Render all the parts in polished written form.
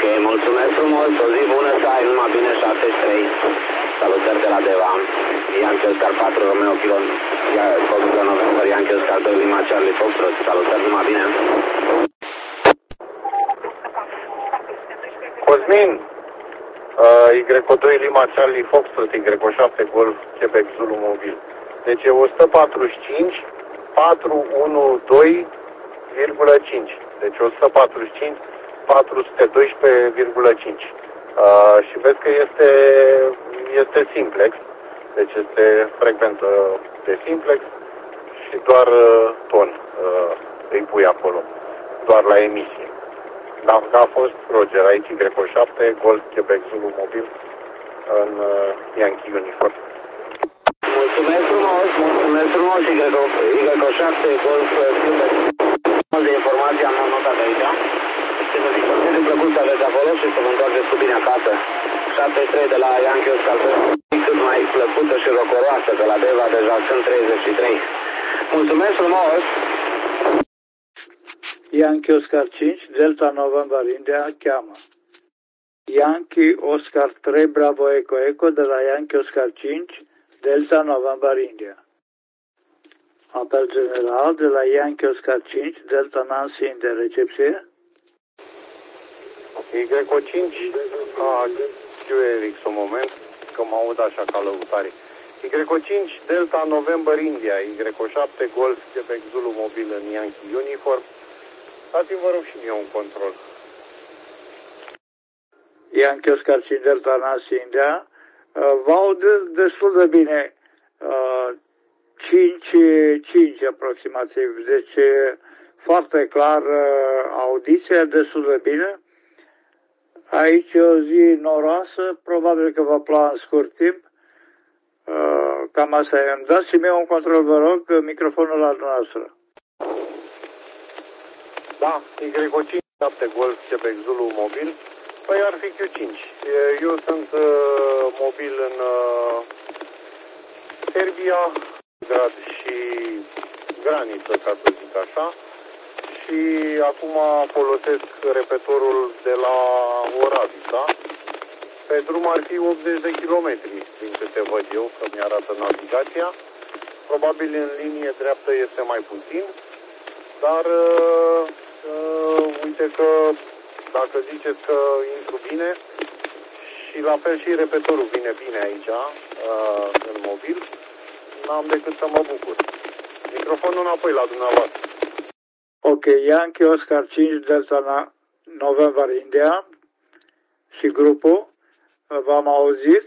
Ok, mulțumesc frumos, o zi bună să ai, numai bine, 73. Salutări de la Deva. Yankee Oscar 4, Romeo Kilo, Foxtrot November, Yankee Oscar 2, Lima Charlie Foxtrot. Salutări, numai bine. Cosmin, Y2 Lima Charlie Foxtrot, Y7 Golf Quebec Zulu Mobil. Deci e 145, 412,5. Deci 145, 412,5. Și vezi că este simplex. Deci este frecvență de simplex și doar ton îi pui acolo. Doar la emisie. Dar a fost Roger, aici Y7, Golf Quebec Zulu Mobil în Yankee Uniform. Mulțumesc frumos, Y7, Golf Quebec. De informație am notat aici. Și vă zic, foarte plăcut să aveți acolo și să vă întoarceți cu bine acasă. 73 de la Yankee Oscar 2, cât mai plăcută și rocoroasă, că la Deva deja sunt 33. Mulțumesc frumos! Yankee Oscar 5, Delta November India, cheamă. Yankee Oscar 3, Bravo Eco Eco de la Yankee Oscar 5, Delta November India. Apel general de la Yankee Oscar 5, Delta Nancy India, recepție. Y5, QRX un moment, că mă aud așa ca lăutare. Y5, Delta November India, Y7, Golf Quebec Zulu Mobil în Yankee Uniform. Dați-mi vă rog și mie un control. Yankee Oscar 5, Delta Nancy India. Vă aud destul de bine. 5 aproximativ. Deci foarte clar audiția, destul de bine. Aici e o zi noroasă, probabil că va ploua în scurt timp. Cam asta e. Îmi dați și mie un control, vă rog, microfonul la dumneavoastră. Da, Y5, 7 Golf Quebec Zulu Mobil. Păi ar fi Q5. Eu sunt mobil în Serbia, grad și graniță, ca să zic așa. Și acum folosesc repetorul de la Oradea. Pe drum ar fi 80 de kilometri, din câte văd eu, că mi-arată navigația. Probabil în linie dreaptă este mai puțin, dar uite că dacă ziceți că intru bine, și la fel și repetorul vine bine aici, în mobil, n-am decât să mă bucur. Microfonul înapoi la dumneavoastră. Ok, Yankee Oscar 5, Delta November India și grupul. V-am auzit.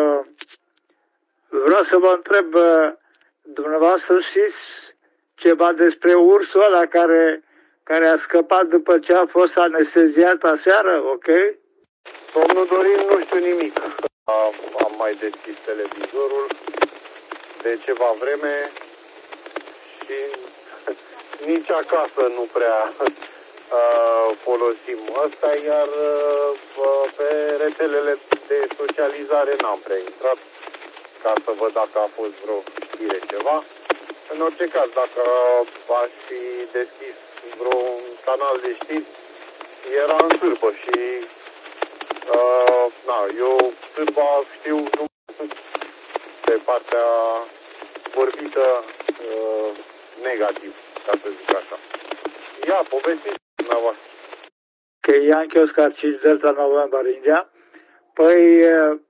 Vreau să vă întreb, dumneavoastră știți ceva despre ursul ăla care a scăpat după ce a fost anesteziat aseară, ok? Domnul Dorin, nu știu nimic. Am mai deschis televizorul de ceva vreme și nici acasă nu prea folosim ăsta, iar pe rețelele de socializare n-am prea intrat ca să văd dacă a fost vreo știre ceva. În orice caz, dacă aș fi deschis vreun canal de știri, era în sârbă și eu sârba știu nu pe partea vorbită negativ, ca să zic așa. Ia, povestiți dumneavoastră. Că Yankee Oscar 5 Delta November India, păi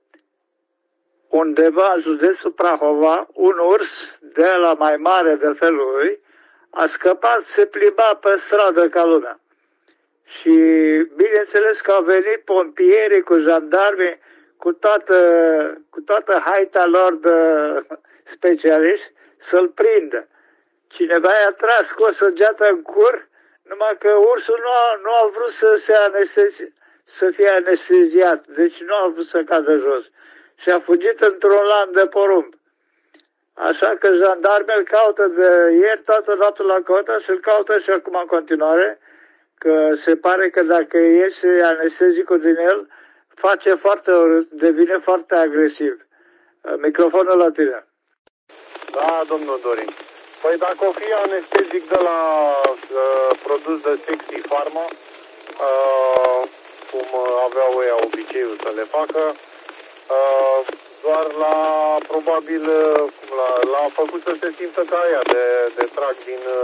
undeva în județul Prahova, un urs de la mai mare de felul lui a scăpat, se plimba pe stradă ca lumea. Și bineînțeles că au venit pompierii cu jandarmi, cu toată haita lor de specialiști să-l prindă. Cineva i-a tras cu o săgeată în cur, numai că ursul nu a vrut să fie anesteziat, deci nu a vrut să cadă jos. Și a fugit într-un lan de porumb. Așa că jandarmii îl caută de ieri, toată noaptea l-a căutat și îl caută și acum în continuare, că se pare că dacă iese anestezicul din el, devine foarte agresiv. Microfonul la tine. Da, domnul Dorin. Păi dacă o fi anestezic de la produs de Sexy Pharma, cum aveau ea obiceiul să le facă. Doar probabil, l-a făcut să se simtă ca aia de trag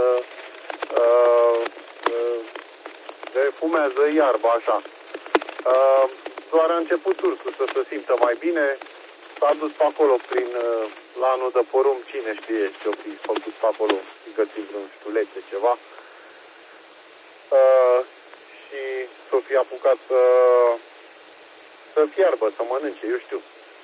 de fumează iarba, așa. Doar a început ursul să se simtă mai bine, s-a dus pe acolo la anul de porumb, cine știe ce-o fi făcut pe acolo, găsit vreun ștulețe, ceva. Și s-o fi apucat să fiarbă, să mănânce, eu știu.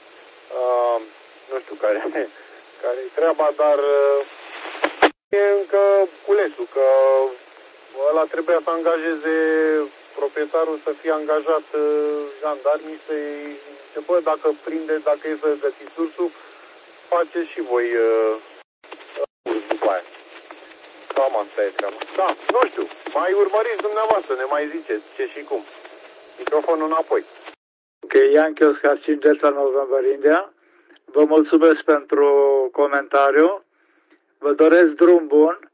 Nu știu care-i treaba, dar e încă culesul, că ăla trebuia să angajeze proprietarul, să fie angajat jandarmii să-i zice, bă, dacă e să găsiți ursul, faceți și voi după aia. Cam asta e treaba. Da, nu știu, mai urmăriți dumneavoastră, ne mai ziceți ce și cum. Microfonul înapoi. Ok, Yankee Oscar 5 Delta November India. Vă mulțumesc pentru comentariu. Vă doresc drum bun.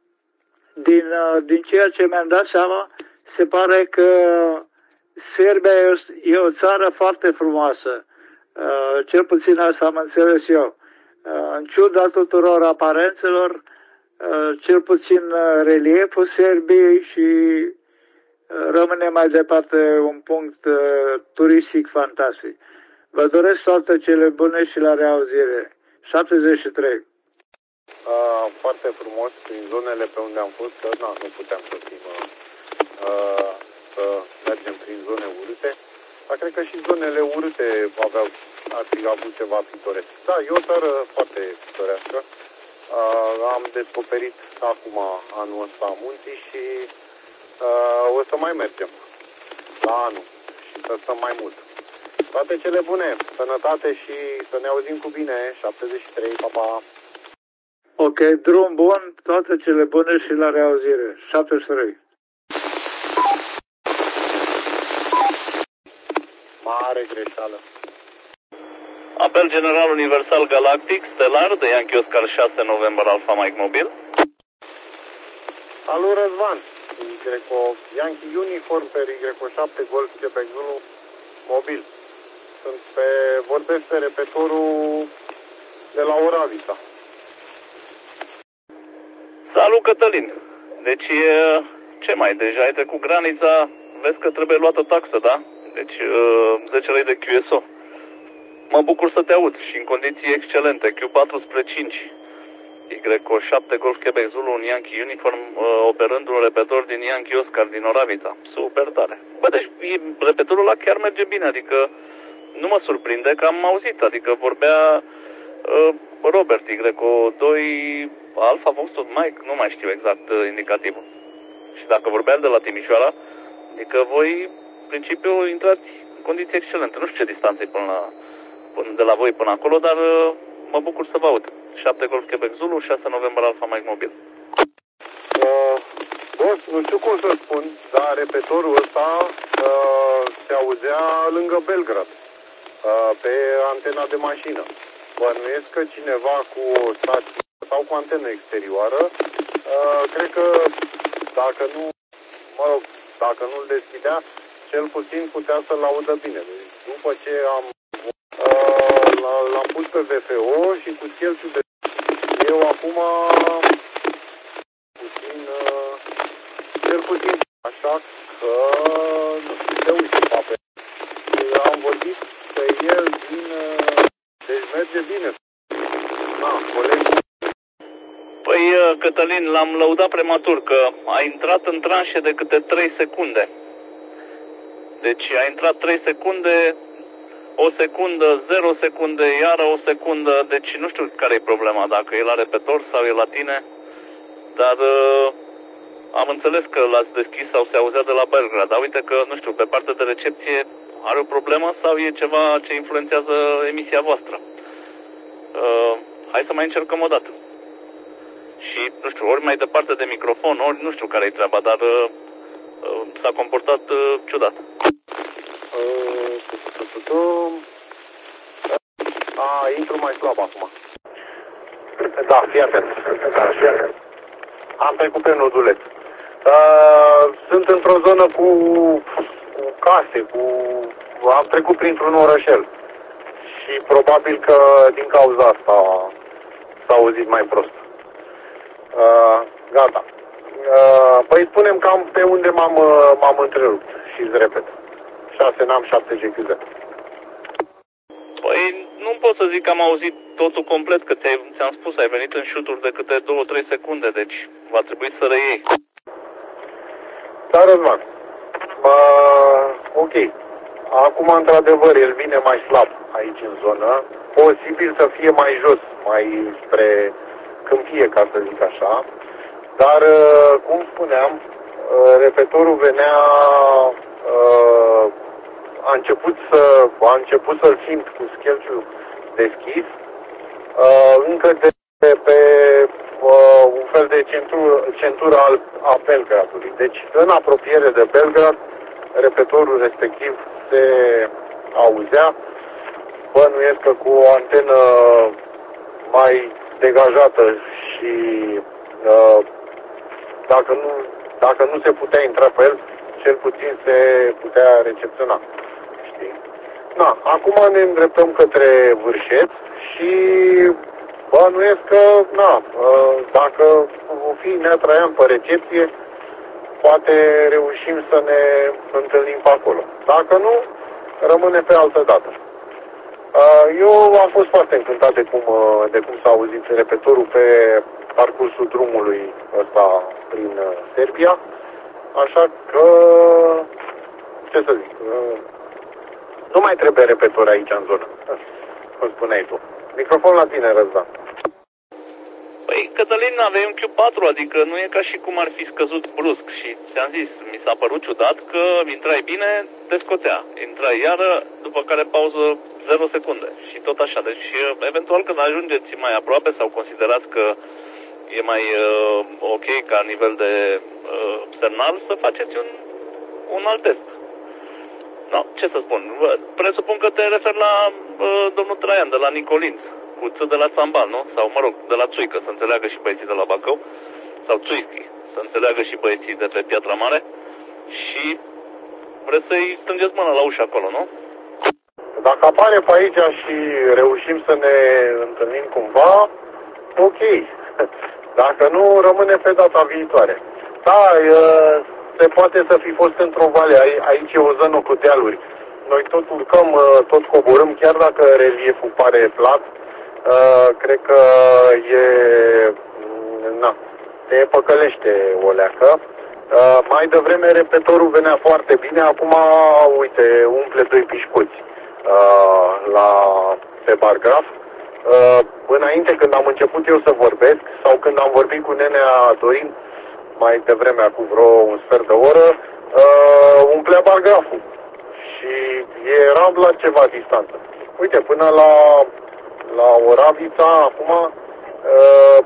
Din ceea ce mi-am dat seama, se pare că Serbia e o țară foarte frumoasă. Cel puțin asta am înțeles eu. În ciuda tuturor aparențelor, cel puțin relieful Serbiei și rămâne mai departe un punct turistic fantastic. Vă doresc toate cele bune și la reauzire. 73. Foarte frumos prin zonele pe unde am fost, că nu puteam să fim, să mergem prin zone urâte, dar cred că și zonele urâte ar fi avut ceva pitoresc. Da, e o țară foarte pitorească. Am descoperit acum anul ăsta munții și o să mai mergem la anul și să stăm mai mult. Toate cele bune, sănătate și să ne auzim cu bine. 73, pa, pa. Ok, drum bun, toate cele bune și la reauzire. 73. Mare greșeală. Apel General Universal Galactic, Stellar, de Yankee Oscar 6 November Alpha Mike Mobil. Salut, Răzvan. Yankee Uniform pe Y7 Golf Quebec Zulu Mobil. Vorbesc pe repetorul de la Oravița. Salut, Cătălin. Deci, ce mai? Deja ai trecut granița, vezi că trebuie luată taxă, da? Deci, 10 lei de QSO. Mă bucur să te aud și în condiții excelente. Q4 spre 5. Y7 Golf Quebec Zulu, un Yankee Uniform, operând un repetor din Yankee Oscar din Oravița. Super tare. Bă, deci repetorul ăla chiar merge bine, adică nu mă surprinde că am auzit, adică vorbea Robert Y2 Alpha Foxtrot Mike, nu mai știu exact indicativul. Și dacă vorbea de la Timișoara, adică voi, în principiu, intrați în condiții excelente. Nu știu ce distanță e de la voi până acolo, dar mă bucur să vă aud. 7 Golf Quebec Zulu, 6 November Alpha Mike Mobil. Boss, nu știu cum să spun, dar repetorul ăsta se auzea lângă Belgrad, pe antena de mașină. Bănuiesc că cineva cu o stație sau cu antenă exterioară, cred că dacă nu-l deschidea, cel puțin putea să-l audă bine. Deci, după ce l-am pus pe VFO și cu schelțul de... Eu acum cel puțin așa că nu știu, se uite pape. Am vorbit pe el deci merge bine. Colegul. Păi, Cătălin, l-am lăudat prematur că a intrat în tranșe de câte 3 secunde. Deci a intrat 3 secunde, o secundă, 0 secunde, iară o secundă, deci nu știu care e problema, dacă e la repetor sau e la tine, dar am înțeles că l-ați deschis sau se auzea de la Belgrad, dar uite că, nu știu, pe partea de recepție are o problemă sau e ceva ce influențează emisia voastră. Hai să mai încercăm o dată. Și, nu știu, ori mai departe de microfon, ori nu știu care e treaba, dar s-a comportat ciudat. Intru mai slab acum. Da, fii atent. Am trecut pe noduleț. Sunt într-o zonă cu case, am trecut printr-un orășel. Și probabil că din cauza asta s-a auzit mai prost. Gata. Păi spunem cam pe unde m-am întrerupt și îți repet. 6 NAM 7 GQZ. Păi nu pot să zic că am auzit totul complet, că ți-am spus, ai venit în șuturi de câte 2-3 secunde, deci va trebui să reiei. Da, Răzvan. Ok. Acum, într-adevăr, el vine mai slab aici în zonă. Posibil să fie mai jos, mai spre câmpie, ca să zic așa. Dar, cum spuneam, repetorul venea, a început să-l simt cu schelciul deschis, încă de pe un fel de centură a Belgradului. Deci, în apropiere de Belgrad, repetorul respectiv se auzea. Bănuiesc că cu o antenă mai degajată și dacă nu se putea intra pe el, cel puțin se putea recepționa. Știi? Na, acum ne îndreptăm către Vârșeț și bănuiesc că, dacă o fi Nea Traian pe recepție, poate reușim să ne întâlnim pe acolo. Dacă nu, rămâne pe altă dată. Eu am fost foarte încântat de cum s-a auzit repetorul pe parcursul drumului ăsta prin Serbia, așa că, ce să zic, nu mai trebuie repetor aici în zonă, cum spuneai tu. Microfon la tine, Răzvan. Păi, Cătălin, avem Q4, adică nu e ca și cum ar fi scăzut brusc și ți-am zis, mi s-a părut ciudat că intrai bine, te scotea. Intrai iară, după care pauză 0 secunde și tot așa. Deci, eventual când ajungeți mai aproape sau considerați că e mai ok ca nivel de semnal, să faceți un alt test. No, ce să spun? Presupun că te referi la domnul Traian de la Nicolinț, cu ță de la Țambal, nu? Sau, mă rog, de la Țuică, să înțeleagă și băieții de la Bacău, sau Țuichi, să înțeleagă și băieții de pe Piatra Mare. Și vreți să-i strângeți mâna la ușă acolo, nu? Dacă apare pe aici și reușim să ne întâlnim cumva, ok. Dacă nu, rămâne pe data viitoare. Da, se poate să fi fost într-o vale. Aici e o zonă cu dealuri. Noi tot urcăm, tot coborâm, chiar dacă relieful pare plat. Cred că te păcălește o leacă. Mai devreme repetorul venea foarte bine, acum, uite, umple 2 pișcoți pe bargraf. Înainte, când am început eu să vorbesc, sau când am vorbit cu nenea Dorin, mai devreme, acum vreo un sfert de oră, umplea bargraful și eram la ceva distanță. Uite, până la Oravița, acum,